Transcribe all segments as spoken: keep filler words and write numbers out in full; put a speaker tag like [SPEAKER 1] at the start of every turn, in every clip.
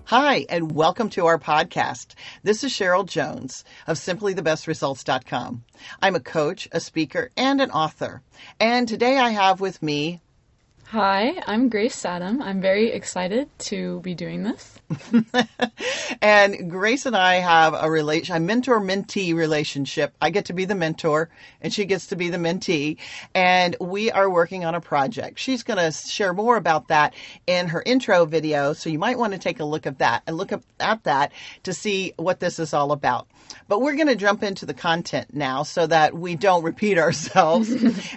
[SPEAKER 1] Hi, and welcome to our podcast. This is Cheryl Jones of simply the best results dot com. I'm a coach, a speaker, and an author. And today I have with me...
[SPEAKER 2] Hi, I'm Grace Sadam. I'm very excited to be doing this.
[SPEAKER 1] And Grace and I have a relation, a mentor-mentee relationship. I get to be the mentor, and she gets to be the mentee. And we are working on a project. She's going to share more about that in her intro video, so you might want to take a look at that and look at that to see what this is all about. But we're going to jump into the content now so that we don't repeat ourselves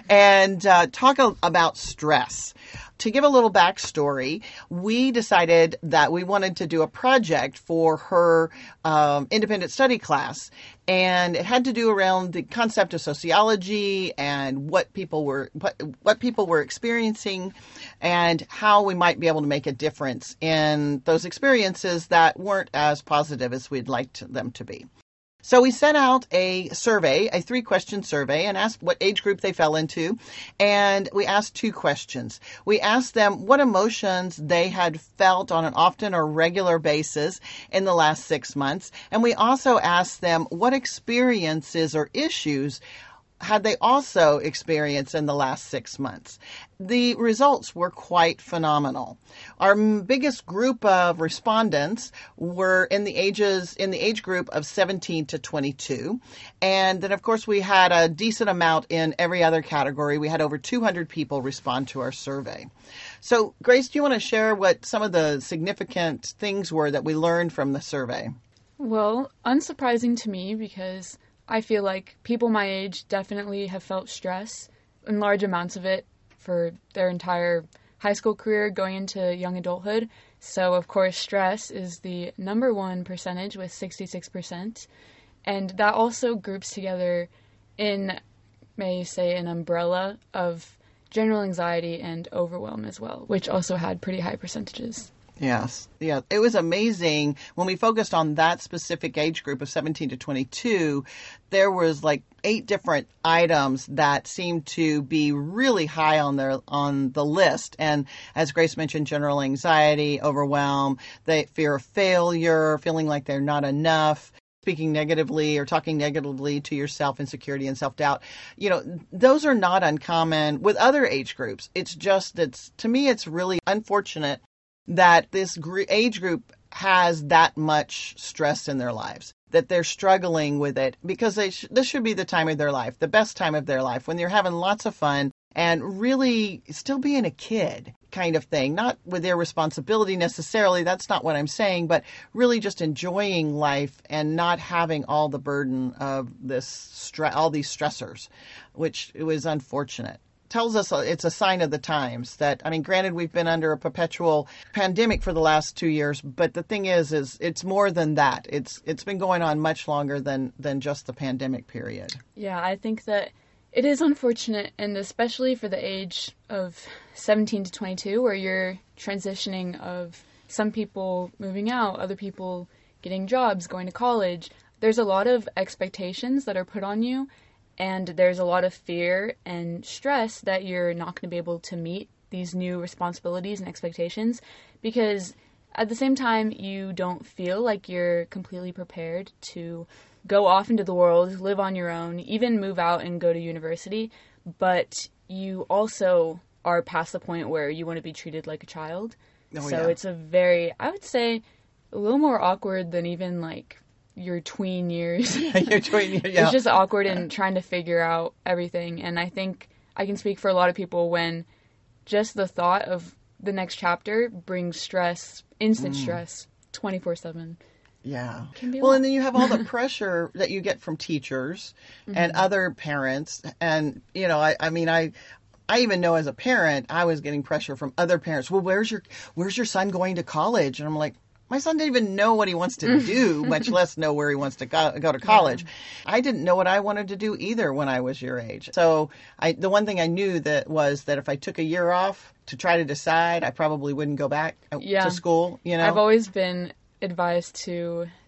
[SPEAKER 1] and uh, talk a- about stress. To give a little backstory, we decided that we wanted to do a project for her um, independent study class. And it had to do around the concept of sociology and what people were what, what people were experiencing and how we might be able to make a difference in those experiences that weren't as positive as we'd like to, them to be. So we sent out a survey, a three-question survey, and asked what age group they fell into. And we asked two questions. We asked them what emotions they had felt on an often or regular basis in the last six months. And we also asked them what experiences or issues had they also experienced in the last six months. The results were quite phenomenal. Our biggest group of respondents were in the ages, in the age group of seventeen to twenty-two. And then, of course, we had a decent amount in every other category. We had over two hundred people respond to our survey. So, Grace, do you want to share what some of the significant things were that we learned from the survey?
[SPEAKER 2] Well, unsurprising to me because I feel like people my age definitely have felt stress in large amounts of it for their entire high school career going into young adulthood. So, of course, stress is the number one percentage with sixty-six percent. And that also groups together in, may say, an umbrella of general anxiety and overwhelm as well, which also had pretty high percentages.
[SPEAKER 1] Yes. Yeah. It was amazing when we focused on that specific age group of seventeen to twenty-two, there was like eight different items that seemed to be really high on their, on the list. And as Grace mentioned, general anxiety, overwhelm, the fear of failure, feeling like they're not enough, speaking negatively or talking negatively to yourself, insecurity and self-doubt. You know, those are not uncommon with other age groups. It's just that, to me, it's really unfortunate that this age group has that much stress in their lives, that they're struggling with it, because they sh- this should be the time of their life, the best time of their life, when they're having lots of fun and really still being a kid kind of thing, not with their responsibility necessarily. That's not what I'm saying, but really just enjoying life and not having all the burden of this stre- all these stressors, which was unfortunate. Tells us it's a sign of the times that, I mean, granted, we've been under a perpetual pandemic for the last two years, but the thing is, is it's more than that. It's it's been going on much longer than, than just the pandemic period.
[SPEAKER 2] Yeah, I think that it is unfortunate, and especially for the age of seventeen to twenty-two, where you're transitioning of some people moving out, other people getting jobs, going to college. There's a lot of expectations that are put on you. And there's a lot of fear and stress that you're not going to be able to meet these new responsibilities and expectations, because at the same time, you don't feel like you're completely prepared to go off into the world, live on your own, even move out and go to university. But you also are past the point where you want to be treated like a child. Oh, so yeah. It's a very, I would say, a little more awkward than even like your tween years.
[SPEAKER 1] your tween years, yeah.
[SPEAKER 2] It's just awkward and trying to figure out everything. And I think I can speak for a lot of people when just the thought of the next chapter brings stress, instant mm. stress, twenty-four seven.
[SPEAKER 1] Yeah. Well, and then you have all the pressure that you get from teachers mm-hmm. and other parents. And, you know, I, I mean, I... I even know as a parent, I was getting pressure from other parents. Well, where's your where's your son going to college? And I'm like, my son didn't even know what he wants to do, much less know where he wants to go, go to college. Yeah. I didn't know what I wanted to do either when I was your age. So I, the one thing I knew that was that if I took a year off to try to decide, I probably wouldn't go back
[SPEAKER 2] yeah.
[SPEAKER 1] to school. You know,
[SPEAKER 2] I've always been advised to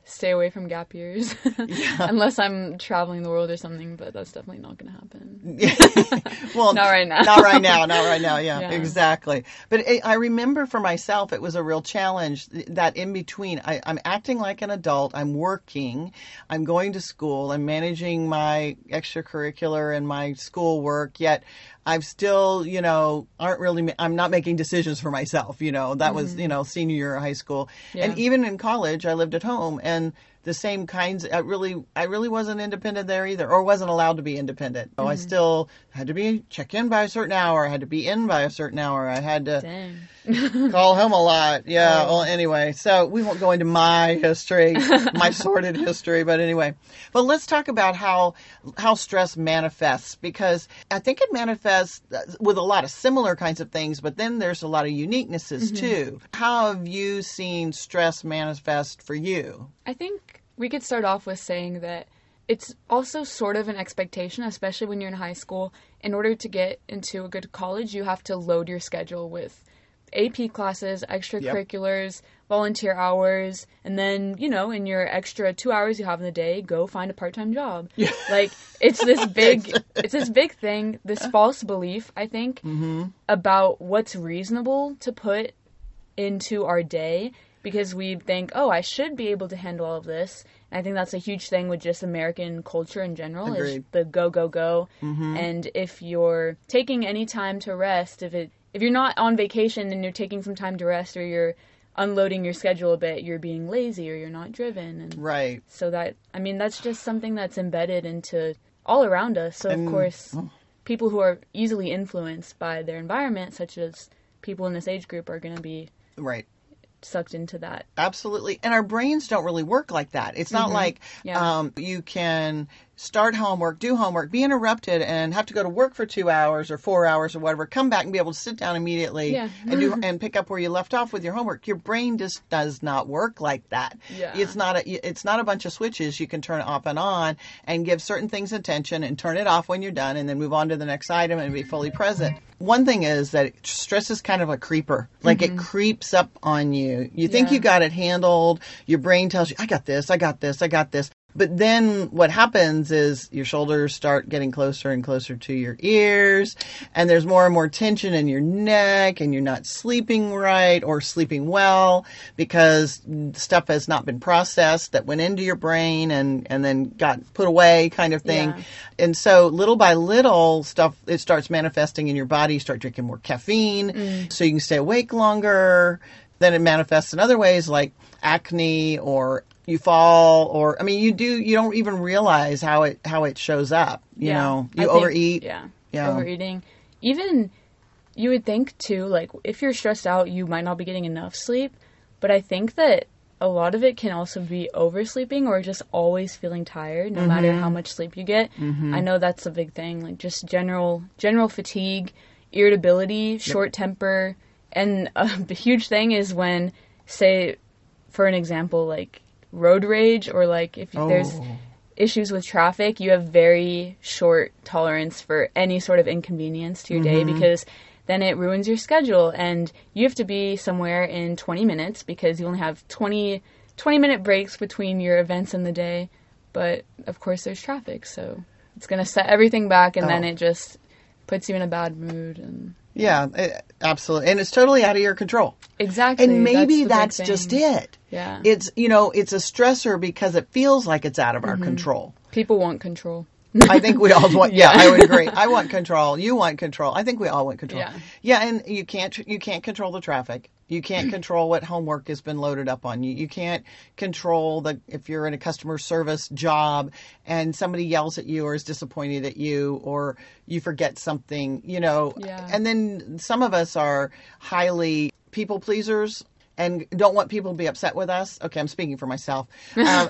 [SPEAKER 2] stay away from gap years.
[SPEAKER 1] Yeah.
[SPEAKER 2] Unless I'm traveling the world or something, but that's definitely not going to happen.
[SPEAKER 1] Well,
[SPEAKER 2] not right now.
[SPEAKER 1] Not right now. Not right now. Yeah,
[SPEAKER 2] Yeah.
[SPEAKER 1] exactly. But it, I remember for myself, it was a real challenge that in between, I, I'm acting like an adult. I'm working. I'm going to school. I'm managing my extracurricular and my schoolwork, yet I'm still, you know, aren't really, I'm not making decisions for myself. You know, that mm-hmm. was, you know, senior year of high school. Yeah. And even in college, I lived at home, and the same kinds, I really, I really wasn't independent there either, or wasn't allowed to be independent. So mm-hmm. I still had to be check in by a certain hour. I had to be in by a certain hour. I had to
[SPEAKER 2] Dang.
[SPEAKER 1] call home a lot. Yeah.
[SPEAKER 2] Oh.
[SPEAKER 1] Well, anyway, so we won't go into my history, my sordid history, but anyway, but let's talk about how, how stress manifests, because I think it manifests with a lot of similar kinds of things, but then there's a lot of uniquenesses mm-hmm. too. How have you seen stress manifest for you?
[SPEAKER 2] I think we could start off with saying that it's also sort of an expectation, especially when you're in high school. In order to get into a good college, you have to load your schedule with A P classes, extracurriculars, yep. volunteer hours, and then, you know, in your extra two hours you have in the day, go find a part-time job. Yeah. Like, it's this big, it's this big thing, this false belief, I think, mm-hmm. about what's reasonable to put into our day. Because we think, oh, I should be able to handle all of this. And I think that's a huge thing with just American culture in general.
[SPEAKER 1] Agreed.
[SPEAKER 2] Is the go, go, go.
[SPEAKER 1] Mm-hmm.
[SPEAKER 2] And if you're taking any time to rest, if it if you're not on vacation and you're taking some time to rest, or you're unloading your schedule a bit, you're being lazy or you're not driven. And
[SPEAKER 1] right.
[SPEAKER 2] So that, I mean, that's just something that's embedded into all around us. So, and, of course, oh. people who are easily influenced by their environment, such as people in this age group, are going to be...
[SPEAKER 1] Right.
[SPEAKER 2] sucked into that.
[SPEAKER 1] Absolutely. And our brains don't really work like that. It's not mm-hmm. like yeah. um, you can start homework, do homework, be interrupted, and have to go to work for two hours or four hours or whatever, come back and be able to sit down immediately
[SPEAKER 2] yeah.
[SPEAKER 1] and do and pick up where you left off with your homework. Your brain just does not work like that.
[SPEAKER 2] Yeah.
[SPEAKER 1] It's not a it's not a bunch of switches you can turn off and on and give certain things attention and turn it off when you're done and then move on to the next item and be fully present. One thing is that stress is kind of a creeper. Like mm-hmm. it creeps up on you. You think yeah. you got it handled. Your brain tells you, I got this, I got this, I got this. But then what happens is your shoulders start getting closer and closer to your ears, and there's more and more tension in your neck, and you're not sleeping right or sleeping well because stuff has not been processed that went into your brain and, and then got put away kind of thing.
[SPEAKER 2] Yeah.
[SPEAKER 1] And so little by little stuff, it starts manifesting in your body. You start drinking more caffeine mm. so you can stay awake longer. Then it manifests in other ways like acne, or you fall, or I mean, you do. You don't even realize how it how it shows up. You
[SPEAKER 2] yeah,
[SPEAKER 1] know, you
[SPEAKER 2] I
[SPEAKER 1] overeat.
[SPEAKER 2] Think, yeah,
[SPEAKER 1] yeah,
[SPEAKER 2] overeating. Even you would think too, like if you're stressed out, you might not be getting enough sleep. But I think that a lot of it can also be oversleeping or just always feeling tired, no mm-hmm. matter how much sleep you get. Mm-hmm. I know that's a big thing, like just general general fatigue, irritability, short yep. temper, and a huge thing is when, say, for an example, like road rage, or like if oh. there's issues with traffic, you have very short tolerance for any sort of inconvenience to your mm-hmm. day, because then it ruins your schedule and you have to be somewhere in twenty minutes because you only have twenty, twenty minute breaks between your events in the day. But of course there's traffic, so it's going to set everything back, and oh. then it just puts you in a bad mood. And
[SPEAKER 1] yeah, it, absolutely. And it's totally out of your control.
[SPEAKER 2] Exactly.
[SPEAKER 1] And maybe that's, that's just it.
[SPEAKER 2] Yeah.
[SPEAKER 1] It's, you know, it's a stressor because it feels like it's out of our mm-hmm. control.
[SPEAKER 2] People want control.
[SPEAKER 1] I think we all want, yeah, I would agree. I want control. You want control. I think we all want control.
[SPEAKER 2] Yeah.
[SPEAKER 1] Yeah. And you can't, you can't control the traffic. You can't control what homework has been loaded up on you. You can't control the, if you're in a customer service job and somebody yells at you or is disappointed at you, or you forget something, you know,
[SPEAKER 2] yeah.
[SPEAKER 1] and then some of us are highly people pleasers and don't want people to be upset with us. Okay, I'm speaking for myself. Um,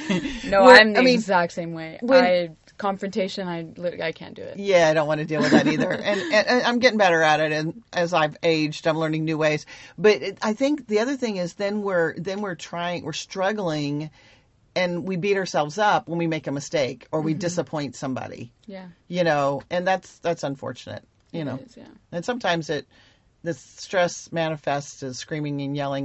[SPEAKER 2] no, I'm the
[SPEAKER 1] I mean,
[SPEAKER 2] exact same way.
[SPEAKER 1] When,
[SPEAKER 2] I confrontation, I I can't do it.
[SPEAKER 1] Yeah, I don't want to deal with that either. and, and, and I'm getting better at it, and as I've aged, I'm learning new ways. But it, I think the other thing is then we're then we're trying, we're struggling, and we beat ourselves up when we make a mistake or we mm-hmm. disappoint somebody.
[SPEAKER 2] Yeah,
[SPEAKER 1] you know, and that's that's unfortunate. You know,
[SPEAKER 2] it is, yeah.
[SPEAKER 1] And sometimes it. The stress manifests as screaming and yelling or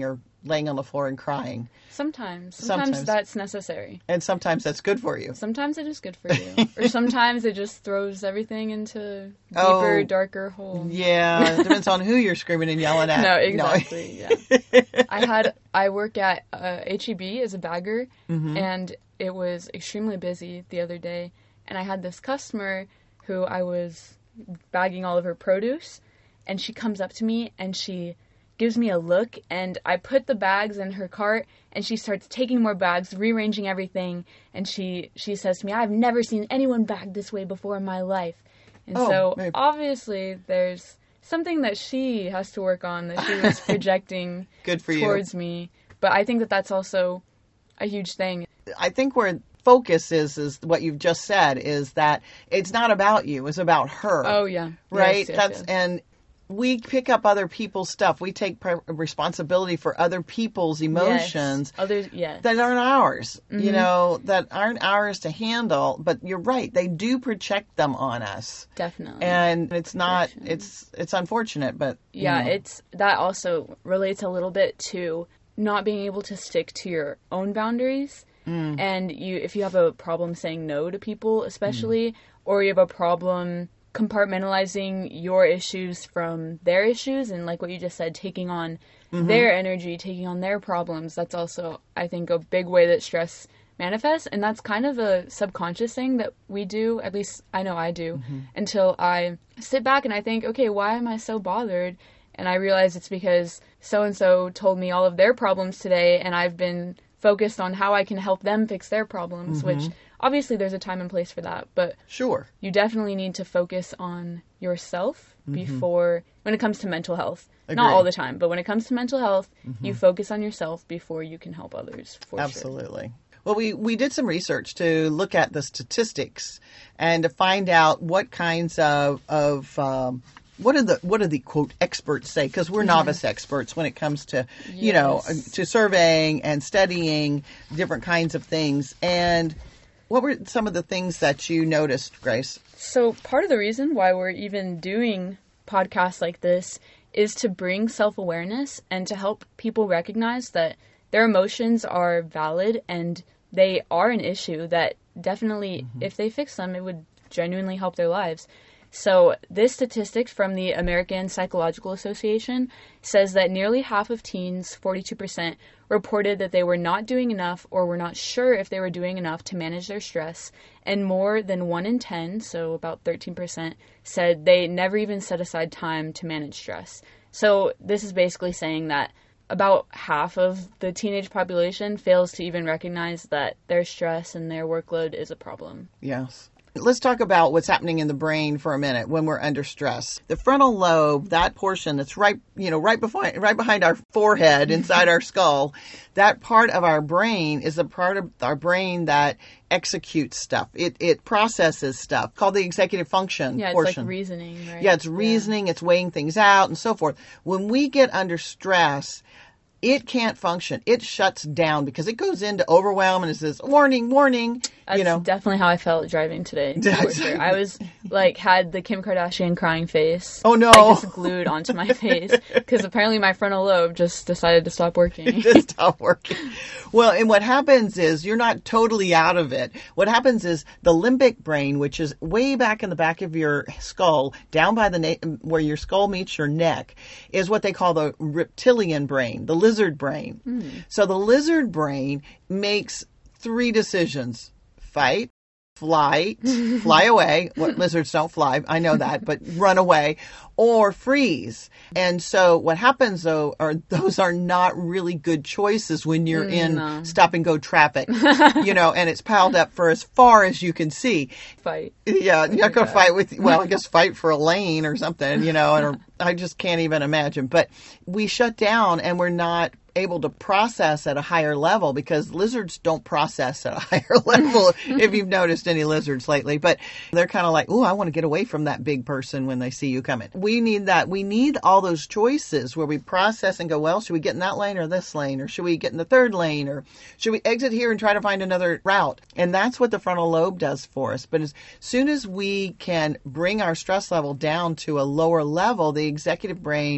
[SPEAKER 1] laying on the floor and crying.
[SPEAKER 2] Sometimes. Sometimes, sometimes that's necessary.
[SPEAKER 1] And sometimes that's good for you.
[SPEAKER 2] Sometimes it is good for you. Or sometimes it just throws everything into deeper, oh, darker hole.
[SPEAKER 1] Yeah, it depends on who you're screaming and yelling at.
[SPEAKER 2] No, exactly, no. Yeah. I had, I work at uh, H E B as a bagger, mm-hmm. and it was extremely busy the other day, and I had this customer who I was bagging all of her produce, and she comes up to me and she gives me a look, and I put the bags in her cart, and she starts taking more bags, rearranging everything, and she she says to me, I've never seen anyone bag this way before in my life. And oh, so maybe. Obviously there's something that she has to work on that she was projecting
[SPEAKER 1] Good for
[SPEAKER 2] towards
[SPEAKER 1] you.
[SPEAKER 2] me. But I think that that's also a huge thing.
[SPEAKER 1] I think where focus is, is what you've just said, is that it's not about you, it's about her.
[SPEAKER 2] Oh, yeah.
[SPEAKER 1] Right?
[SPEAKER 2] Yes, yes,
[SPEAKER 1] That's
[SPEAKER 2] yes.
[SPEAKER 1] And we pick up other people's stuff. We take pre- responsibility for other people's emotions
[SPEAKER 2] yes. Others, yes.
[SPEAKER 1] that aren't ours,
[SPEAKER 2] mm-hmm.
[SPEAKER 1] you know, that aren't ours to handle. But you're right. They do project them on us.
[SPEAKER 2] Definitely.
[SPEAKER 1] And it's not, it's it's unfortunate, but.
[SPEAKER 2] Yeah,
[SPEAKER 1] you know.
[SPEAKER 2] it's that also relates a little bit to not being able to stick to your own boundaries. Mm. And you, if you have a problem saying no to people, especially, mm. or you have a problem compartmentalizing your issues from their issues, and like what you just said, taking on mm-hmm. their energy, taking on their problems, that's also, I think, a big way that stress manifests. And that's kind of a subconscious thing that we do, at least I know I do, mm-hmm. until I sit back and I think, okay, why am I so bothered? And I realize it's because so-and-so told me all of their problems today, and I've been focused on how I can help them fix their problems, mm-hmm. which obviously there's a time and place for that, but
[SPEAKER 1] sure,
[SPEAKER 2] you definitely need to focus on yourself mm-hmm. before, when it comes to mental health. Agreed. Not all the time, but when it comes to mental health, mm-hmm. you focus on yourself before you can help others, for
[SPEAKER 1] Absolutely.
[SPEAKER 2] Sure.
[SPEAKER 1] Well, we, we did some research to look at the statistics and to find out what kinds of, of um, what are the what do the quote experts say? Because we're mm-hmm. novice experts when it comes to yes. you know to surveying and studying different kinds of things. And what were some of the things that you noticed, Grace?
[SPEAKER 2] So part of the reason why we're even doing podcasts like this is to bring self-awareness and to help people recognize that their emotions are valid and they are an issue that definitely, mm-hmm. if they fix them, it would genuinely help their lives. So this statistic from the American Psychological Association says that nearly half of teens, forty-two percent, reported that they were not doing enough or were not sure if they were doing enough to manage their stress, and more than one in ten, so about thirteen percent, said they never even set aside time to manage stress. So this is basically saying that about half of the teenage population fails to even recognize that their stress and their workload is a problem.
[SPEAKER 1] Yes. Let's talk about what's happening in the brain for a minute when we're under stress. The frontal lobe, that portion that's right, you know, right behind, right behind our forehead, inside our skull, that part of our brain is a part of our brain that executes stuff. It it processes stuff, called the executive function
[SPEAKER 2] yeah,
[SPEAKER 1] portion.
[SPEAKER 2] Yeah, it's like reasoning, right?
[SPEAKER 1] Yeah, it's reasoning, yeah. It's weighing things out and so forth. When we get under stress, it can't function. It shuts down because it goes into overwhelm and it says, warning, warning.
[SPEAKER 2] That's
[SPEAKER 1] you know.
[SPEAKER 2] definitely how I felt driving today. Sure. I was like, had the Kim Kardashian crying face.
[SPEAKER 1] Oh no.
[SPEAKER 2] Like just glued onto my face because apparently my frontal lobe just decided to stop working.
[SPEAKER 1] It just stopped working. Well, and what happens is you're not totally out of it. What happens is the limbic brain, which is way back in the back of your skull, down by the na- where your skull meets your neck, is what they call the reptilian brain, the lizard brain. Mm. So the lizard brain makes three decisions: fight, flight, fly away. What lizards don't fly, I know that, but run away, or freeze. And so what happens, though, are those are not really good choices when you're in no. stop and go traffic, you know, and it's piled up for as far as you can see.
[SPEAKER 2] Fight.
[SPEAKER 1] Yeah, you're not going to fight with, well, I guess fight for a lane or something, you know, and I just can't even imagine. But we shut down and we're not able to process at a higher level because lizards don't process at a higher level, if you've noticed any lizards lately. But they're kind of like, oh, I want to get away from that big person when they see you coming. We need that. We need all those choices where we process and go, well, should we get in that lane or this lane? Or should we get in the third lane? Or should we exit here and try to find another route? And that's what the frontal lobe does for us. But as soon as we can bring our stress level down to a lower level, the executive brain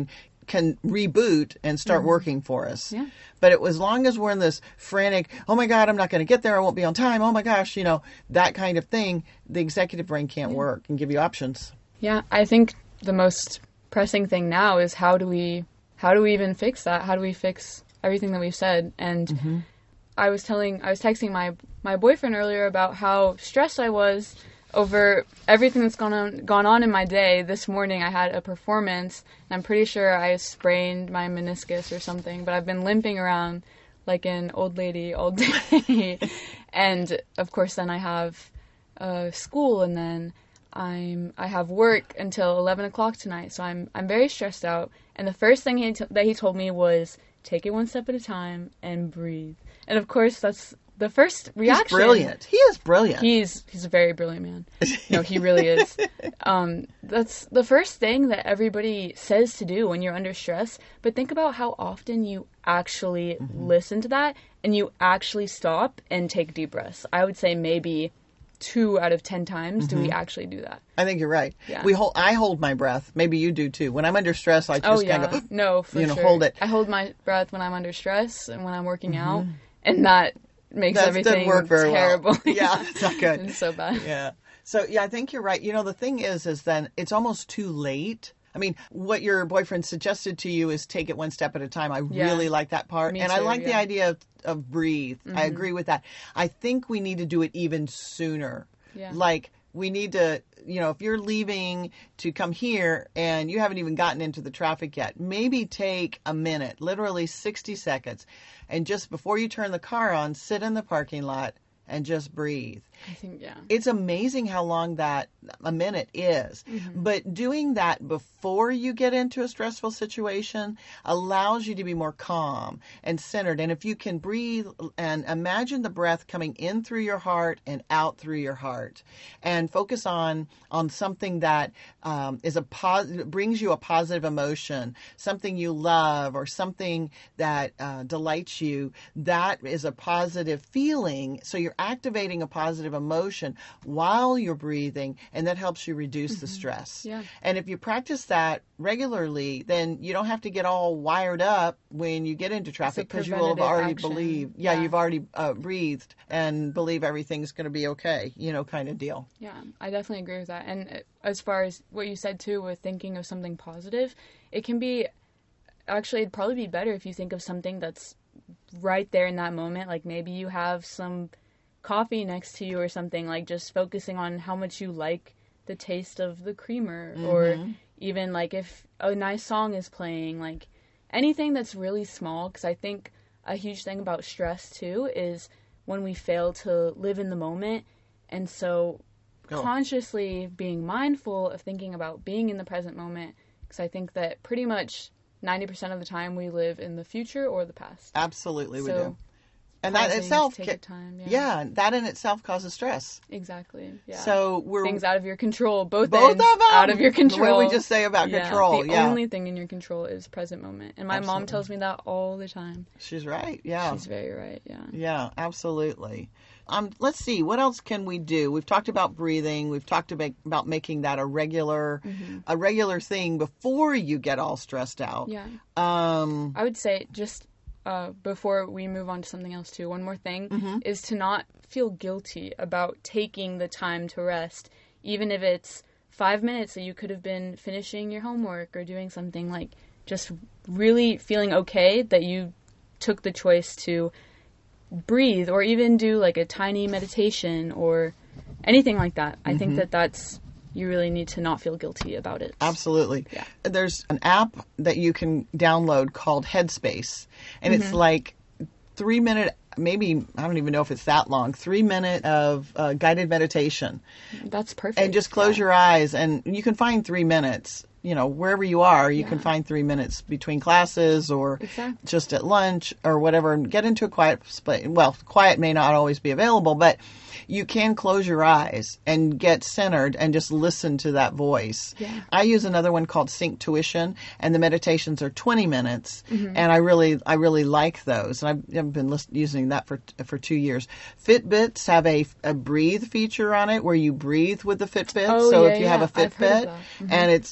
[SPEAKER 1] can reboot and start mm-hmm. working for us.
[SPEAKER 2] Yeah.
[SPEAKER 1] But it, as long as we're in this frantic, oh my God, I'm not going to get there, I won't be on time, oh my gosh, you know, that kind of thing, the executive brain can't yeah. work and give you options.
[SPEAKER 2] Yeah, I think the most pressing thing now is how do we how do we even fix that? How do we fix everything that we've said? And mm-hmm. I was telling I was texting my my boyfriend earlier about how stressed I was over everything that's gone on gone on in my day. This morning I had a performance, and I'm pretty sure I sprained my meniscus or something, but I've been limping around like an old lady all day. And of course then I have uh, school, and then I'm I have work until eleven o'clock tonight, so I'm I'm very stressed out. And the first thing he t- that he told me was, take it one step at a time and breathe. And of course that's the first reaction.
[SPEAKER 1] He's brilliant. He is brilliant.
[SPEAKER 2] He's he's a very brilliant man. No, he really is. Um, that's the first thing that everybody says to do when you're under stress. But think about how often you actually mm-hmm. listen to that and you actually stop and take deep breaths. I would say maybe two out of ten times mm-hmm. do we actually do that.
[SPEAKER 1] I think you're right.
[SPEAKER 2] Yeah.
[SPEAKER 1] We hold. I hold my breath. Maybe you do too. When I'm under stress, I just
[SPEAKER 2] oh, yeah.
[SPEAKER 1] kind of
[SPEAKER 2] no, for
[SPEAKER 1] you know
[SPEAKER 2] sure.
[SPEAKER 1] hold it.
[SPEAKER 2] I hold my breath when I'm under stress and when I'm working mm-hmm. out, and that makes
[SPEAKER 1] that
[SPEAKER 2] everything
[SPEAKER 1] work very
[SPEAKER 2] terrible.
[SPEAKER 1] Well. Yeah, it's not good.
[SPEAKER 2] It's so bad.
[SPEAKER 1] Yeah. So yeah, I think you're right. You know, the thing is, is then it's almost too late. I mean, what your boyfriend suggested to you is take it one step at a time. I
[SPEAKER 2] yeah.
[SPEAKER 1] really like that part.
[SPEAKER 2] Me
[SPEAKER 1] and
[SPEAKER 2] too,
[SPEAKER 1] I like
[SPEAKER 2] yeah.
[SPEAKER 1] the idea of, of breathe.
[SPEAKER 2] Mm-hmm.
[SPEAKER 1] I agree with that. I think we need to do it even sooner.
[SPEAKER 2] Yeah.
[SPEAKER 1] Like, we need to, you know, if you're leaving to come here and you haven't even gotten into the traffic yet, maybe take a minute, literally sixty seconds, and just before you turn the car on, sit in the parking lot and just breathe.
[SPEAKER 2] I think, yeah.
[SPEAKER 1] It's amazing how long that a minute is. Mm-hmm. But doing that before you get into a stressful situation allows you to be more calm and centered. And if you can breathe and imagine the breath coming in through your heart and out through your heart, and focus on on something that um, is a pos- brings you a positive emotion, something you love or something that uh, delights you, that is a positive feeling. So you're activating a positive emotion while you're breathing, and that helps you reduce mm-hmm. the stress.
[SPEAKER 2] Yeah.
[SPEAKER 1] And if you practice that regularly, then you don't have to get all wired up when you get into traffic, because you will have already
[SPEAKER 2] action.
[SPEAKER 1] believed, yeah,
[SPEAKER 2] yeah.
[SPEAKER 1] you've already uh, breathed and believe everything's going to be okay, you know, kind of deal.
[SPEAKER 2] Yeah, I definitely agree with that. And as far as what you said too, with thinking of something positive, it can be, actually it'd probably be better if you think of something that's right there in that moment. Like maybe you have some coffee next to you or something, like just focusing on how much you like the taste of the creamer, mm-hmm. or even like if a nice song is playing, like anything that's really small. Because I think a huge thing about stress too is when we fail to live in the moment, and so oh. consciously being mindful of thinking about being in the present moment, because I think that pretty much ninety percent of the time we live in the future or the past.
[SPEAKER 1] Absolutely,
[SPEAKER 2] so,
[SPEAKER 1] we do. And that itself,
[SPEAKER 2] take time, yeah.
[SPEAKER 1] yeah, that in itself causes stress.
[SPEAKER 2] Exactly. Yeah.
[SPEAKER 1] So we're
[SPEAKER 2] things out of your control, both,
[SPEAKER 1] both
[SPEAKER 2] ends
[SPEAKER 1] of them
[SPEAKER 2] out of your control.
[SPEAKER 1] What did we just say about
[SPEAKER 2] yeah.
[SPEAKER 1] control?
[SPEAKER 2] The
[SPEAKER 1] yeah.
[SPEAKER 2] only thing in your control is present moment, and my
[SPEAKER 1] absolutely.
[SPEAKER 2] mom tells me that all the time.
[SPEAKER 1] She's right. Yeah.
[SPEAKER 2] She's very right. Yeah.
[SPEAKER 1] Yeah, absolutely. Um, let's see, what else can we do? We've talked about breathing. We've talked about, about making that a regular, mm-hmm. a regular thing before you get all stressed out.
[SPEAKER 2] Yeah.
[SPEAKER 1] Um,
[SPEAKER 2] I would say just. Uh, before we move on to something else too, one more thing mm-hmm. is to not feel guilty about taking the time to rest, even if it's five minutes that you could have been finishing your homework or doing something. Like just really feeling okay that you took the choice to breathe, or even do like a tiny meditation or anything like that. Mm-hmm. I think that that's, you really need to not feel guilty about it.
[SPEAKER 1] Absolutely.
[SPEAKER 2] Yeah.
[SPEAKER 1] There's an app that you can download called Headspace, and mm-hmm. it's like three minute, maybe, I don't even know if it's that long, three minute of uh, guided meditation.
[SPEAKER 2] That's perfect.
[SPEAKER 1] And just close yeah. your eyes, and you can find three minutes. You know, wherever you are, you yeah. can find three minutes between classes or
[SPEAKER 2] exactly.
[SPEAKER 1] just at lunch or whatever, and get into a quiet space. Well, quiet may not always be available, but you can close your eyes and get centered and just listen to that voice.
[SPEAKER 2] Yeah.
[SPEAKER 1] I use another one called Sync Tuition, and the meditations are twenty minutes,
[SPEAKER 2] mm-hmm.
[SPEAKER 1] and I really, I really like those. And I've, I've been list- using that for for two years. Fitbits have a, a breathe feature on it where you breathe with the Fitbit.
[SPEAKER 2] Oh,
[SPEAKER 1] so
[SPEAKER 2] yeah,
[SPEAKER 1] if you
[SPEAKER 2] yeah.
[SPEAKER 1] have a
[SPEAKER 2] I've heard of
[SPEAKER 1] Fitbit,
[SPEAKER 2] that. Mm-hmm.
[SPEAKER 1] and it's maybe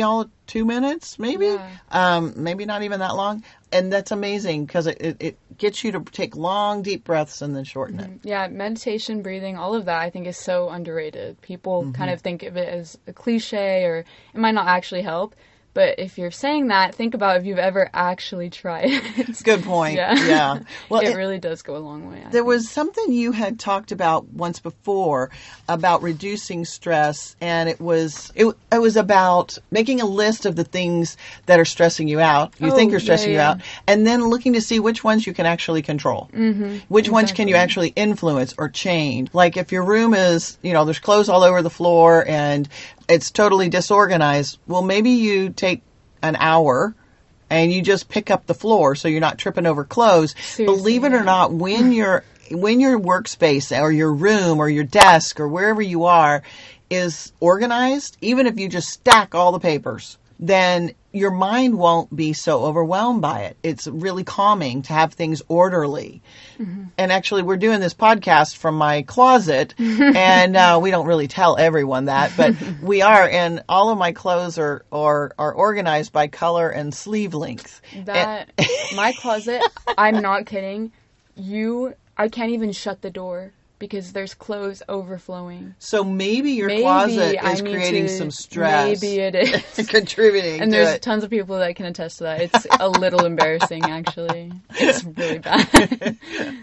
[SPEAKER 1] all two minutes, maybe,
[SPEAKER 2] Yeah.
[SPEAKER 1] um, maybe not even that long. And that's amazing because it, it, it gets you to take long, deep breaths and then shorten it.
[SPEAKER 2] Yeah, meditation, breathing, all of that I think is so underrated. People
[SPEAKER 1] Mm-hmm.
[SPEAKER 2] kind of think of it as a cliche or it might not actually help. But if you're saying that, think about if you've ever actually tried it.
[SPEAKER 1] Good point.
[SPEAKER 2] Yeah.
[SPEAKER 1] Yeah. Well,
[SPEAKER 2] it
[SPEAKER 1] it-
[SPEAKER 2] really does go a long way. I
[SPEAKER 1] There
[SPEAKER 2] think.
[SPEAKER 1] was something you had talked about once before about reducing stress, and it was it, it was about making a list of the things that are stressing you out, you
[SPEAKER 2] Oh,
[SPEAKER 1] think are
[SPEAKER 2] yeah,
[SPEAKER 1] stressing you
[SPEAKER 2] yeah.
[SPEAKER 1] out, and then looking to see which ones you can actually control. Mm-hmm, which ones can you actually influence or change? Like if your room is, you know, there's clothes all over the floor and it's totally disorganized, well, maybe you take an hour and you just pick up the floor so you're not tripping over clothes.
[SPEAKER 2] Seriously,
[SPEAKER 1] Believe it
[SPEAKER 2] yeah.
[SPEAKER 1] or not, when your when your workspace or your room or your desk or wherever you are is organized, even if you just stack all the papers, then your mind won't be so overwhelmed by it. It's really calming to have things orderly.
[SPEAKER 2] Mm-hmm.
[SPEAKER 1] And actually, we're doing this podcast from my closet, and uh, we don't really tell everyone that, but we are. And all of my clothes are are, are organized by color and sleeve length.
[SPEAKER 2] That my closet, I'm not kidding. You, I can't even shut the door because there's clothes overflowing.
[SPEAKER 1] So maybe your
[SPEAKER 2] Maybe
[SPEAKER 1] closet
[SPEAKER 2] I
[SPEAKER 1] is
[SPEAKER 2] need
[SPEAKER 1] creating
[SPEAKER 2] to-
[SPEAKER 1] some stress.
[SPEAKER 2] Maybe it is.
[SPEAKER 1] Contributing
[SPEAKER 2] And
[SPEAKER 1] to
[SPEAKER 2] there's
[SPEAKER 1] it.
[SPEAKER 2] tons of people that can attest to that. It's a little embarrassing, actually. It's really bad.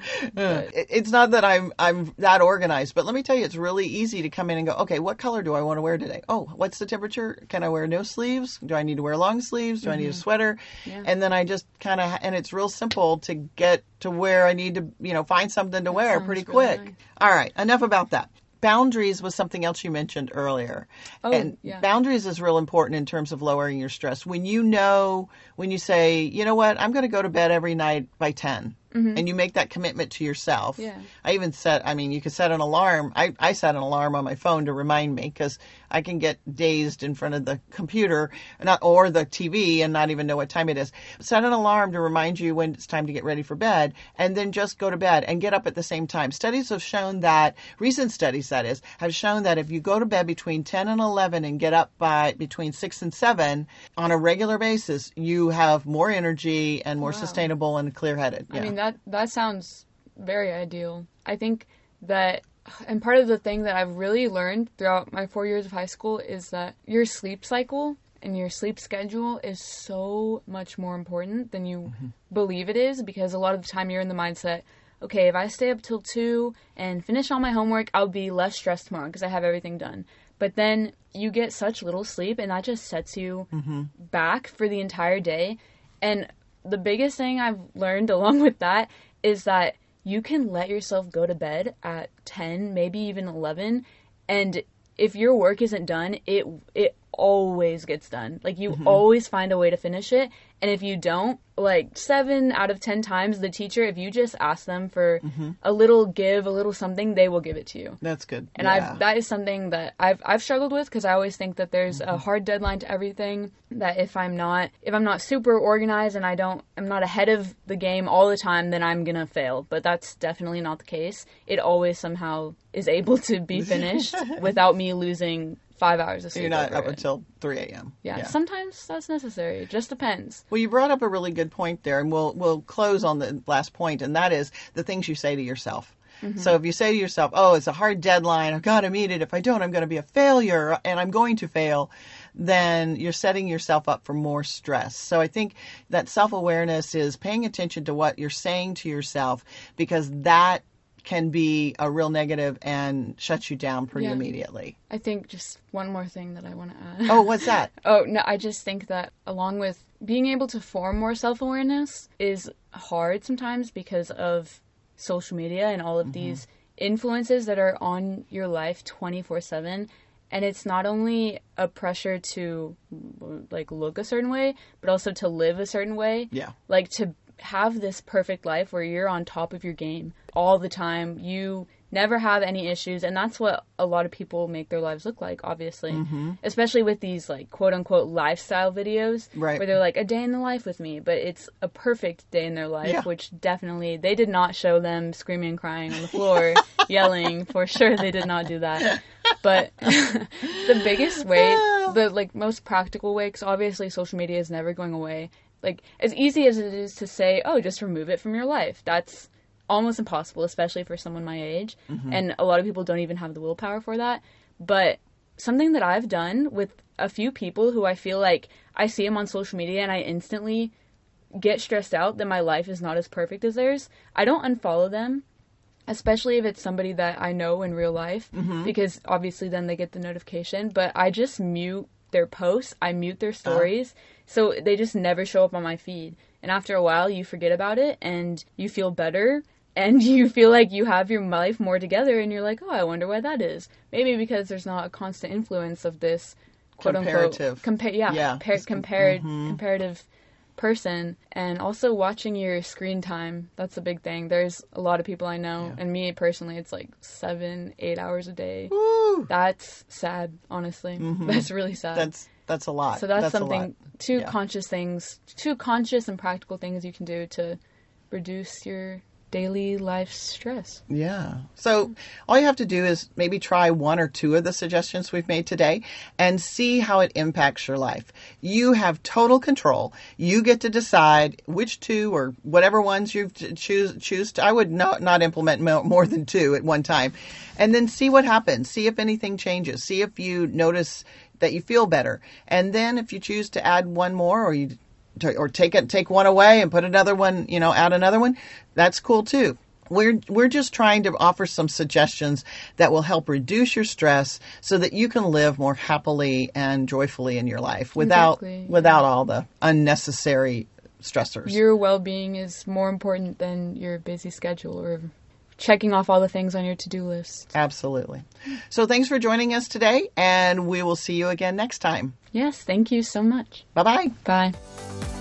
[SPEAKER 2] But-
[SPEAKER 1] It- It's not that I'm I'm that organized, but let me tell you, it's really easy to come in and go, okay, what color do I want to wear today? Oh, what's the temperature? Can I wear no sleeves? Do I need to wear long sleeves? Do I need a sweater?
[SPEAKER 2] Yeah.
[SPEAKER 1] And then I just kind of, and it's real simple to get to where I need to, you know, find something to wear
[SPEAKER 2] sounds
[SPEAKER 1] pretty
[SPEAKER 2] really
[SPEAKER 1] quick.
[SPEAKER 2] nice.
[SPEAKER 1] All right, enough about that. Boundaries was something else you mentioned earlier.
[SPEAKER 2] Oh,
[SPEAKER 1] and
[SPEAKER 2] yeah.
[SPEAKER 1] boundaries is real important in terms of lowering your stress. When you know, when you say, you know what, I'm going to go to bed every night by ten. And you make that commitment to yourself.
[SPEAKER 2] Yeah.
[SPEAKER 1] I even set, I mean, you could set an alarm. I, I set an alarm on my phone to remind me because I can get dazed in front of the computer not or the T V and not even know what time it is. Set an alarm to remind you when it's time to get ready for bed and then just go to bed and get up at the same time. Studies have shown that, recent studies that is, have shown that if you go to bed between ten and eleven and get up by between six and seven on a regular basis, you have more energy and more
[SPEAKER 2] Wow.
[SPEAKER 1] sustainable and clear-headed.
[SPEAKER 2] I
[SPEAKER 1] Yeah.
[SPEAKER 2] mean, that that sounds very ideal. I think that, and part of the thing that I've really learned throughout my four years of high school is that your sleep cycle and your sleep schedule is so much more important than you believe it is, because a lot of the time you're in the mindset, okay, if I stay up till two and finish all my homework, I'll be less stressed tomorrow because I have everything done. But then you get such little sleep and that just sets you back for the entire day. And the biggest thing I've learned along with that is that you can let yourself go to bed at ten, maybe even eleven, and if your work isn't done, it it always gets done. Like, you always find a way to finish it, and if you don't, like, seven out of ten times, the teacher, if you just ask them for a little give, a little something, they will give it to you.
[SPEAKER 1] That's good.
[SPEAKER 2] And
[SPEAKER 1] Yeah.
[SPEAKER 2] I've that is something that I've I've struggled with, because I always think that there's a hard deadline to everything. That if I'm not if I'm not super organized and I don't I'm not ahead of the game all the time, then I'm gonna fail. But that's definitely not the case. It always somehow is able to be finished without me losing five hours of sleep.
[SPEAKER 1] You're not
[SPEAKER 2] over
[SPEAKER 1] up
[SPEAKER 2] it.
[SPEAKER 1] until three a.m.
[SPEAKER 2] Yeah, sometimes that's necessary. It just depends.
[SPEAKER 1] Well, you brought up a really good point there, and we'll we'll close on the last point, and that is the things you say to yourself. So if you say to yourself, oh, it's a hard deadline, I've got to meet it. If I don't, I'm going to be a failure, and I'm going to fail, then you're setting yourself up for more stress. So I think that self-awareness is paying attention to what you're saying to yourself, because that can be a real negative and shuts you down pretty
[SPEAKER 2] Yeah.
[SPEAKER 1] immediately.
[SPEAKER 2] I think just one more thing that I want to add.
[SPEAKER 1] Oh, what's that?
[SPEAKER 2] Oh, no, I just think that along with being able to form more self-awareness is hard sometimes because of social media and all of
[SPEAKER 1] Mm-hmm.
[SPEAKER 2] these influences that are on your life twenty-four seven. And it's not only a pressure to, like, look a certain way, but also to live a certain way.
[SPEAKER 1] Yeah.
[SPEAKER 2] Like, to have this perfect life where you're on top of your game all the time. You never have any issues, and that's what a lot of people make their lives look like, obviously.
[SPEAKER 1] Mm-hmm.
[SPEAKER 2] Especially with these, like, quote-unquote lifestyle videos,
[SPEAKER 1] Right.
[SPEAKER 2] where they're like, a day in the life with me, but it's a perfect day in their life,
[SPEAKER 1] Yeah.
[SPEAKER 2] which definitely, they did not show them screaming and crying on the floor, yelling, for sure they did not do that. But the biggest way
[SPEAKER 1] Yeah.
[SPEAKER 2] the like most practical way, because obviously social media is never going away. Like, as easy as it is to say, oh, just remove it from your life, that's almost impossible, especially for someone my age. Mm-hmm. And a lot of people don't even have the willpower for that. But something that I've done with a few people who I feel like I see them on social media and I instantly get stressed out that my life is not as perfect as theirs, I don't unfollow them, especially if it's somebody that I know in real life, mm-hmm. because obviously then they get the notification, but I just mute their posts, I mute their stories, uh. so they just never show up on my feed. And after a while, you forget about it, and you feel better, and you feel like you have your life more together, and you're like, oh, I wonder why that is. Maybe because there's not a constant influence of this quote-unquote... Compa- yeah, yeah. Par- compared, mm-hmm. comparative person. And also watching your screen time, that's a big thing. There's a lot of people I know, yeah. and me personally, it's like seven, eight hours a day.
[SPEAKER 1] Woo!
[SPEAKER 2] That's sad, honestly. Mm-hmm. That's really sad.
[SPEAKER 1] That's that's a lot.
[SPEAKER 2] So that's,
[SPEAKER 1] that's
[SPEAKER 2] something, two
[SPEAKER 1] yeah.
[SPEAKER 2] conscious things, two conscious and practical things you can do to reduce your daily life stress.
[SPEAKER 1] Yeah. So all you have to do is maybe try one or two of the suggestions we've made today and see how it impacts your life. You have total control. You get to decide which two or whatever ones you choose. Choose to. I would not not implement more than two at one time, and then see what happens. See if anything changes. See if you notice that you feel better, and then if you choose to add one more, or you. Or take it, take one away and put another one, you know, add another one. That's cool too. We're we're just trying to offer some suggestions that will help reduce your stress so that you can live more happily and joyfully in your life without
[SPEAKER 2] exactly.
[SPEAKER 1] without all the unnecessary stressors.
[SPEAKER 2] Your well-being is more important than your busy schedule or checking off all the things on your to-do list.
[SPEAKER 1] Absolutely. So thanks for joining us today, and we will see you again next time.
[SPEAKER 2] Yes, thank you so much.
[SPEAKER 1] Bye-bye.
[SPEAKER 2] Bye.